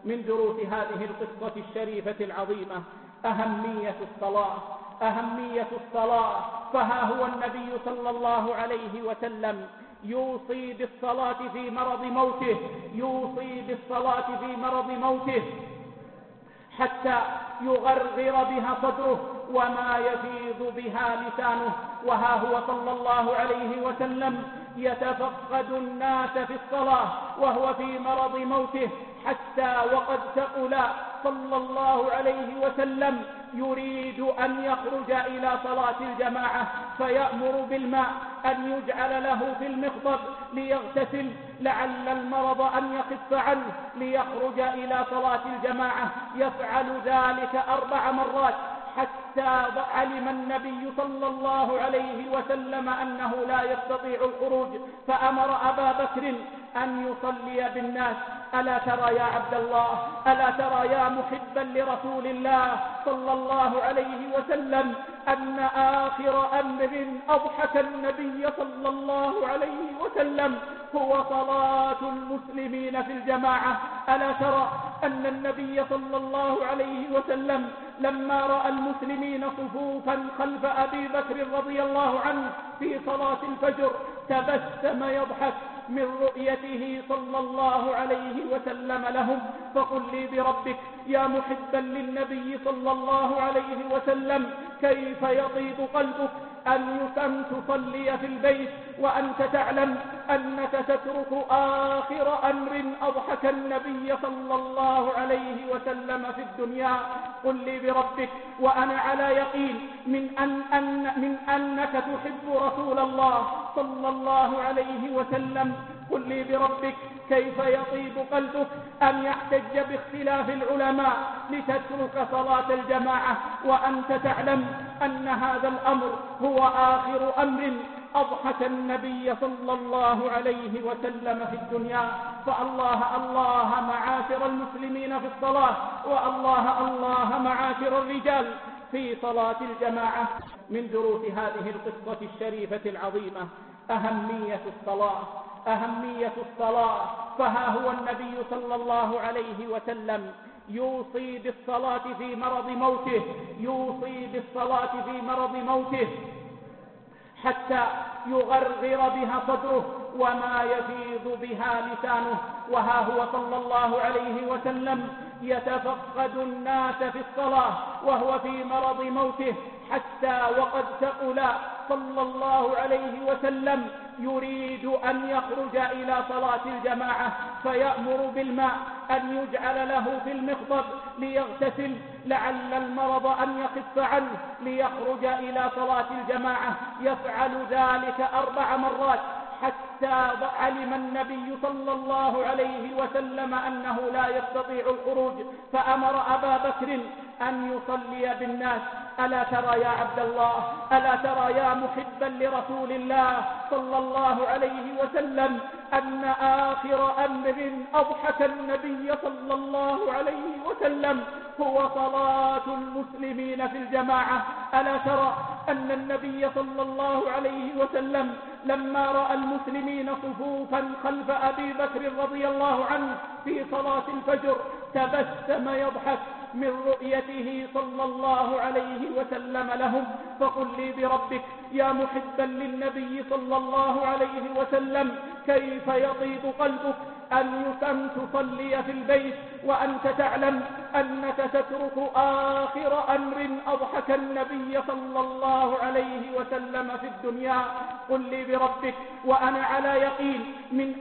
من دروس هذه القصة الشريفة العظيمة أهمية الصلاة. فها هو النبي صلى الله عليه وسلم يوصي بالصلاة في مرض موته حتى يغرغر بها صدره وما يفيض بها لسانه. وها هو صلى الله عليه وسلم يتفقد الناس في الصلاة وهو في مرض موته، حتى وقد ثقل صلى الله عليه وسلم يريد أن يخرج إلى صلاة الجماعة، فيأمر بالماء أن يجعل له في المخضب ليغتسل لعل المرض أن يخف عنه ليخرج إلى صلاة الجماعة. يفعل ذلك 4 مرات حتى علم النبي صلى الله عليه وسلم أنه لا يستطيع الخروج، فأمر أبا بكر أن يصلي بالناس. ألا ترى يا عبد الله، ألا ترى يا محبا لرسول الله صلى الله عليه وسلم أن آخر أمر أضحك النبي صلى الله عليه وسلم هو صلاة المسلمين في الجماعة؟ ألا ترى أن النبي صلى الله عليه وسلم لما رأى المسلمين صفوفا خلف أبي بكر رضي الله عنه في صلاة الفجر تبسم يضحك من رؤيته صلى الله عليه وسلم لهم. فقل لي بربك يا محبا للنبي صلى الله عليه وسلم كيف يطيب قلبك أن تصلي في البيت وأنت تعلم أنك تترك آخر أمر أضحك النبي صلى الله عليه وسلم في الدنيا؟ قل لي بربك وأنا على يقين من أنك تحب رسول الله صلى الله عليه وسلم. قل لي بربك كيف يطيب قلبك أن يحتج باختلاف العلماء لتترك صلاة الجماعة وأنت تعلم أن هذا الأمر هو آخر أمر أضحك النبي صلى الله عليه وسلم في الدنيا. فالله معاشر المسلمين في الصلاة، والله معاشر الرجال في صلاة الجماعة. من دروس هذه القصة الشريفة العظيمة أهمية الصلاة. فها هو النبي صلى الله عليه وسلم يوصي بالصلاة في مرض موته حتى يغرغر بها صدره وما يفيض بها لسانه. وها هو صلى الله عليه وسلم يتفقد الناس في الصلاة وهو في مرض موته، حتى وقد ثقل صلى الله عليه وسلم يريد أن يخرج إلى صلاة الجماعة، فيأمر بالماء أن يجعل له في المخضب ليغتسل لعل المرض أن يخف عنه ليخرج إلى صلاة الجماعة. يفعل ذلك 4 مرات حتى علم النبي صلى الله عليه وسلم أنه لا يستطيع الخروج، فأمر أبا بكر أن يصلي بالناس. ألا ترى يا عبد الله، ألا ترى يا محبا لرسول الله صلى الله عليه وسلم أن آخر أمر أضحك النبي صلى الله عليه وسلم هو صلاة المسلمين في الجماعة؟ ألا ترى أن النبي صلى الله عليه وسلم لما رأى المسلمين صفوفا خلف أبي بكر رضي الله عنه في صلاة الفجر تبسم يضحك من رؤيته صلى الله عليه وسلم لهم؟ فقل لي بربك يا محبا للنبي صلى الله عليه وسلم كيف يطيب قلبك أن تصلي في البيت وأنت تعلم أنك تترك آخر أمر أضحك النبي صلى الله عليه وسلم في الدنيا؟ قل لي بربك وأنا على يقين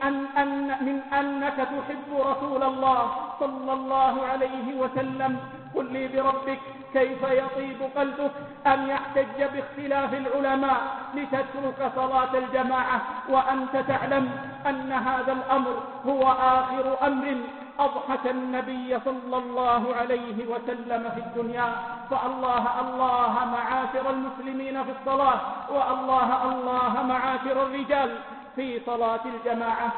من أنك تحب رسول الله صلى الله عليه وسلم. قل لي بربك كيف يطيب قلبك أن يحتج باختلاف العلماء لتترك صلاة الجماعة وأنت تعلم أن هذا الأمر هو آخر أمر أضحك النبي صلى الله عليه وسلم في الدنيا. فالله معاشر المسلمين في الصلاة، والله معاشر الرجال في صلاة الجماعة.